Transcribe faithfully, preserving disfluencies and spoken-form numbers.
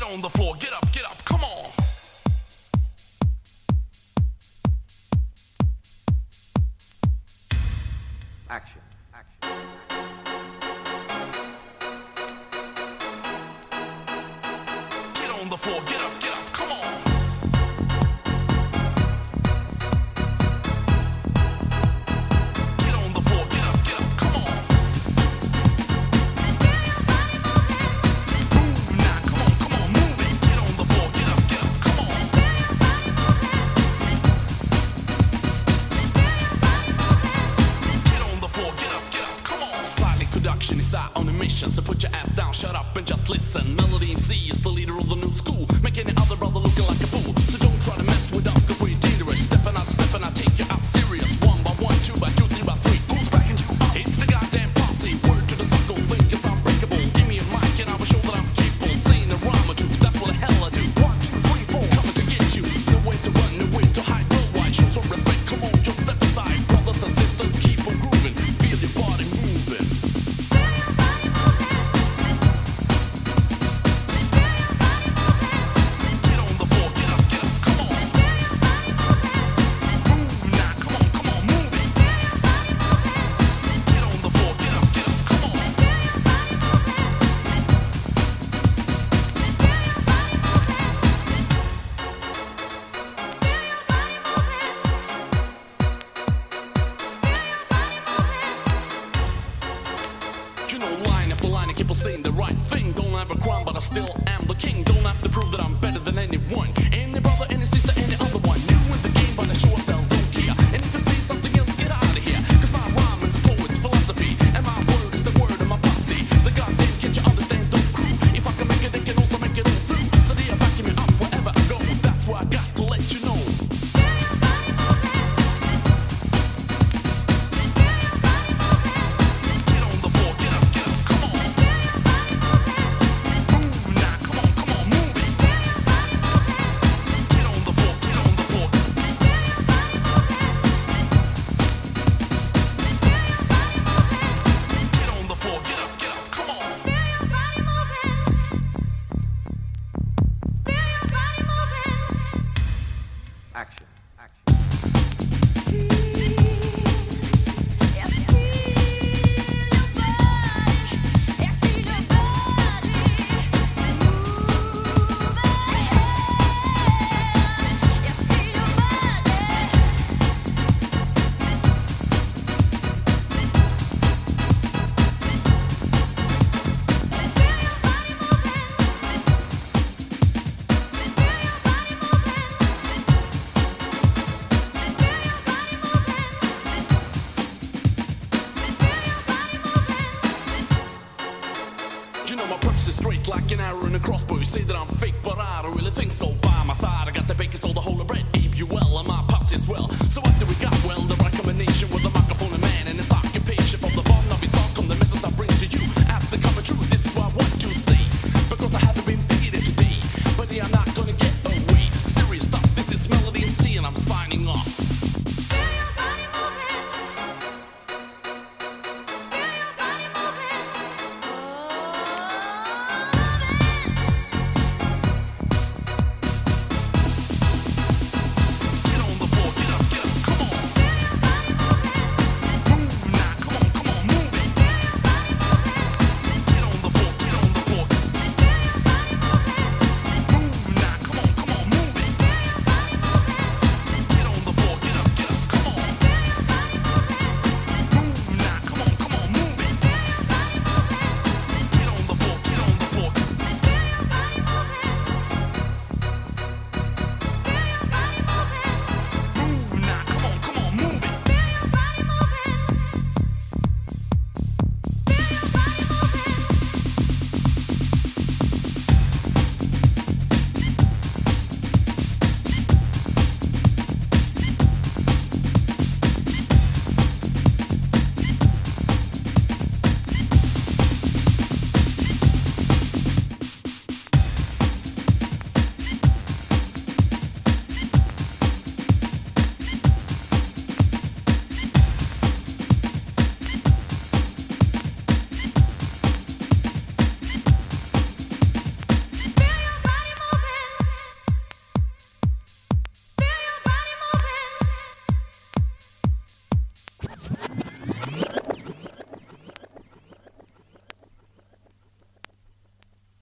on the floor, get up, get up, come on. Action, action. Get on the floor, get up, get up, come on. Get on the floor, get up, get up, come on. Move now, come on, come on, move it. Get on the floor, get up, get up, come on. Get on the floor, get up, get up, come on. Silent production is out on a mission, so put your ass down, shut up and just listen. Melody M C is the leader of the new school, make any other brother looking like a fool. So don't try to mess with us, cause we're dangerous. Stepping out, stepping out, take you out serious. One by one, two by two, three by three. Who's backing you up? It's the goddamn posse. Word to the circle, think it's unbreakable. Give me a mic and I will show that I'm capable. Saying a rhyme or two, that's what the hell I do. One, two, three, four, coming to get you. No way to run, no way to hide. Worldwide, show some respect, come on, just step aside. Brothers and sisters, keep on grooving. Feel your body moving. Get on the floor, get up, get up, come on. Move now, come on, come on, move it. Get on the floor, get up, get up, come on. You know, line after line, I keep on saying the right thing. Don't have a crown, but I still am the king. Don't have to prove that I'm better than anyone. Any brother, any sister, any other one. New in the game, but I sure as hell don't care. And if you say something else, get out of here. Cause my rhyme is a poet's philosophy. And my word is the word of my posse. The goddamn can't you understand, don't crew. If I can make it, they can also make it all through. So they are backing me up wherever I go. That's why I got to let you know. Get on the floor, get up, get up, come on. Move now, come on, come on, move it. Get on the floor, get on the floor. Get on the floor, get up, get up, come on. Action, action. You know my purpose is straight like an arrow in a crossbow. You say that I'm fake, but I don't really think so. By my side, I got the bacon, soul, the whole of bread. Abe, you well, and my pops as well. So what do we got? Well, the right combination with a microphone, a man, and a sock.